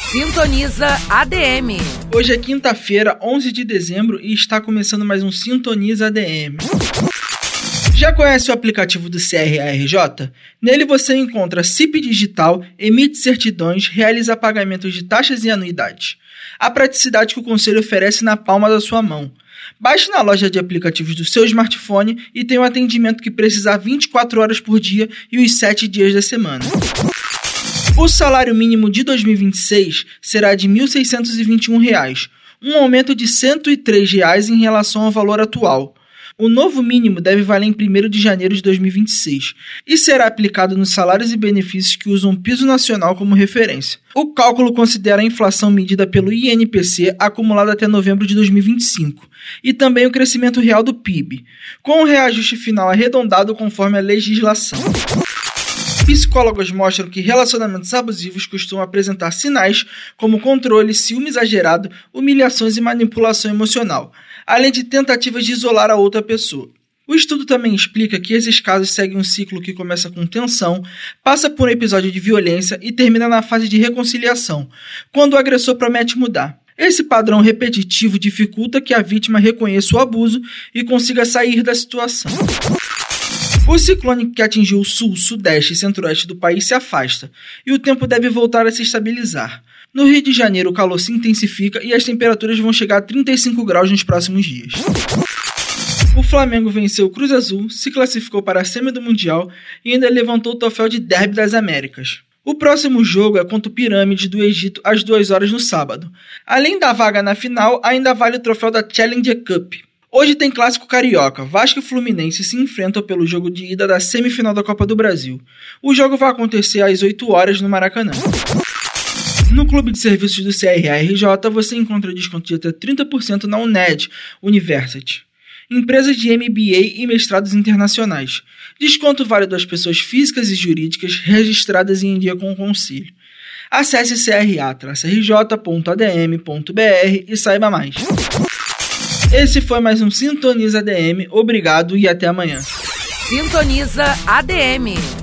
Sintoniza ADM. Hoje é quinta-feira, 11 de dezembro e está começando mais um Sintoniza ADM. Já conhece o aplicativo do CRARJ? Nele você encontra CIP digital, emite certidões, realiza pagamentos de taxas e anuidades. A praticidade que o Conselho oferece na palma da sua mão. Baixe na loja de aplicativos do seu smartphone e tenha um atendimento que precisar 24 horas por dia e os 7 dias da semana. O salário mínimo de 2026 será de R$ 1.621, um aumento de R$ 103 em relação ao valor atual. O novo mínimo deve valer em 1º de janeiro de 2026 e será aplicado nos salários e benefícios que usam o piso nacional como referência. O cálculo considera a inflação medida pelo INPC acumulada até novembro de 2025 e também o crescimento real do PIB, com o reajuste final arredondado conforme a legislação. Psicólogos mostram que relacionamentos abusivos costumam apresentar sinais como controle, ciúme exagerado, humilhações e manipulação emocional, além de tentativas de isolar a outra pessoa. O estudo também explica que esses casos seguem um ciclo que começa com tensão, passa por um episódio de violência e termina na fase de reconciliação, quando o agressor promete mudar. Esse padrão repetitivo dificulta que a vítima reconheça o abuso e consiga sair da situação. O ciclone que atingiu o sul, sudeste e centro-oeste do país se afasta, e o tempo deve voltar a se estabilizar. No Rio de Janeiro, o calor se intensifica e as temperaturas vão chegar a 35 graus nos próximos dias. O Flamengo venceu o Cruz Azul, se classificou para a semi do Mundial e ainda levantou o troféu de Derby das Américas. O próximo jogo é contra o Pirâmide do Egito às 2 horas no sábado. Além da vaga na final, ainda vale o troféu da Challenger Cup. Hoje tem clássico carioca, Vasco e Fluminense se enfrentam pelo jogo de ida da semifinal da Copa do Brasil. O jogo vai acontecer às 8 horas no Maracanã. No Clube de Serviços do CRARJ você encontra desconto de até 30% na UNED University, empresas de MBA e mestrados internacionais. Desconto válido às pessoas físicas e jurídicas registradas e em dia com o Conselho. Acesse cra-rj.adm.br e saiba mais. Esse foi mais um Sintoniza ADM. Obrigado e até amanhã. Sintoniza ADM.